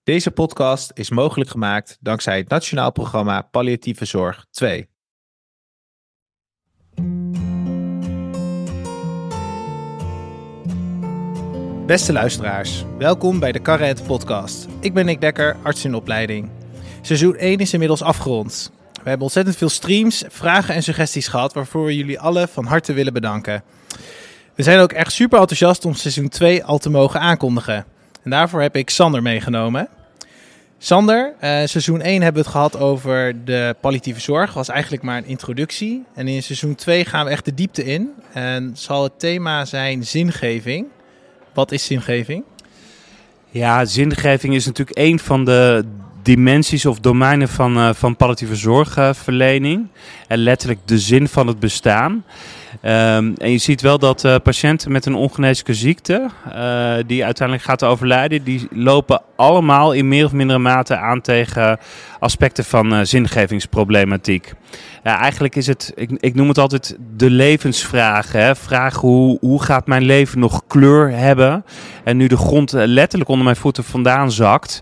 Deze podcast is mogelijk gemaakt dankzij het Nationaal Programma Palliatieve Zorg 2. Beste luisteraars, welkom bij de Carret podcast. Ik ben Nick Dekker, arts in opleiding. Seizoen 1 is inmiddels afgerond. We hebben ontzettend veel streams, vragen en suggesties gehad, waarvoor we jullie allen van harte willen bedanken. We zijn ook echt super enthousiast om seizoen 2 al te mogen aankondigen. En daarvoor heb ik Sander meegenomen. Sander, seizoen 1 hebben we het gehad over de palliatieve zorg. Was eigenlijk maar een introductie. En in seizoen 2 gaan we echt de diepte in. En zal het thema zijn zingeving. Wat is zingeving? Ja, zingeving is natuurlijk een van de dimensies of domeinen van palliatieve zorgverlening. En letterlijk de zin van het bestaan. En je ziet wel dat patiënten met een ongeneeslijke ziekte, die uiteindelijk gaat overlijden, die lopen allemaal in meer of mindere mate aan tegen aspecten van zingevingsproblematiek. Ja, eigenlijk is het, ik noem het altijd de levensvraag. Hè? Vraag hoe gaat mijn leven nog kleur hebben? En nu de grond letterlijk onder mijn voeten vandaan zakt.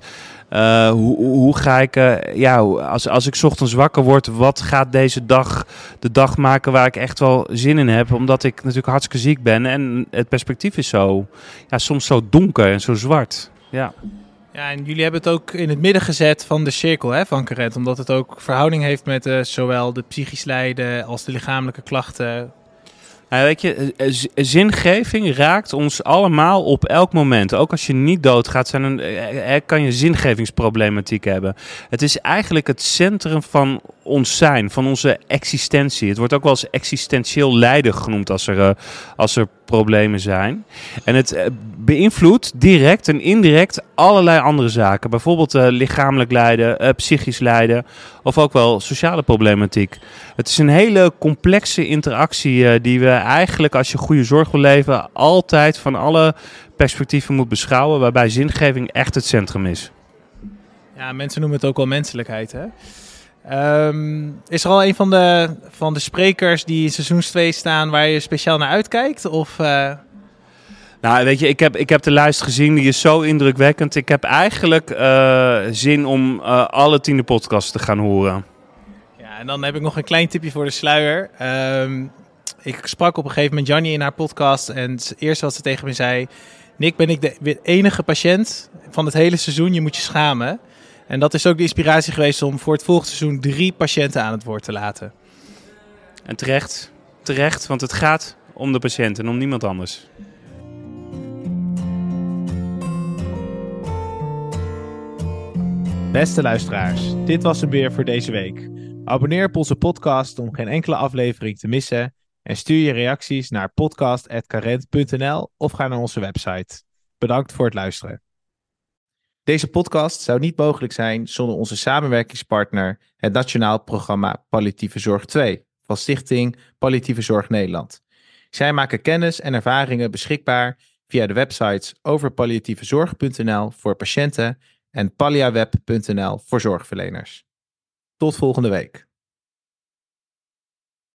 Hoe ga ik, als ik 's ochtends wakker word, wat gaat deze dag de dag maken waar ik echt wel zin in heb? Omdat ik natuurlijk hartstikke ziek ben en het perspectief is zo, soms zo donker en zo zwart. Ja. Ja, en jullie hebben het ook in het midden gezet van de cirkel, hè, van Carret. Omdat het ook verhouding heeft met zowel de psychisch lijden als de lichamelijke klachten. Weet je, zingeving raakt ons allemaal op elk moment. Ook als je niet doodgaat, kan je zingevingsproblematiek hebben. Het is eigenlijk het centrum van ons zijn, van onze existentie. Het wordt ook wel eens existentieel lijden genoemd als er problemen zijn. En het beïnvloedt direct en indirect allerlei andere zaken. Bijvoorbeeld lichamelijk lijden, psychisch lijden of ook wel sociale problematiek. Het is een hele complexe interactie die we eigenlijk, als je goede zorg wil leven, altijd van alle perspectieven moet beschouwen, waarbij zingeving echt het centrum is. Ja, mensen noemen het ook wel menselijkheid, hè? Is er al een van de sprekers die in seizoen 2 staan waar je speciaal naar uitkijkt? Of, Nou, weet je, ik heb de lijst gezien, die is zo indrukwekkend. Ik heb eigenlijk zin om alle 10 podcasts te gaan horen. Ja, en dan heb ik nog een klein tipje voor de sluier. Ik sprak op een gegeven moment Jannie in haar podcast en het eerste wat ze tegen me zei: Nick, ben ik de enige patiënt van het hele seizoen, je moet je schamen. En dat is ook de inspiratie geweest om voor het volgende seizoen 3 patiënten aan het woord te laten. En terecht, want het gaat om de patiënt en om niemand anders. Beste luisteraars, dit was hem weer voor deze week. Abonneer op onze podcast om geen enkele aflevering te missen. En stuur je reacties naar podcast@carent.nl of ga naar onze website. Bedankt voor het luisteren. Deze podcast zou niet mogelijk zijn zonder onze samenwerkingspartner, het Nationaal Programma Palliatieve Zorg 2 van Stichting Palliatieve Zorg Nederland. Zij maken kennis en ervaringen beschikbaar via de websites overpalliatievezorg.nl voor patiënten en palliaweb.nl voor zorgverleners. Tot volgende week.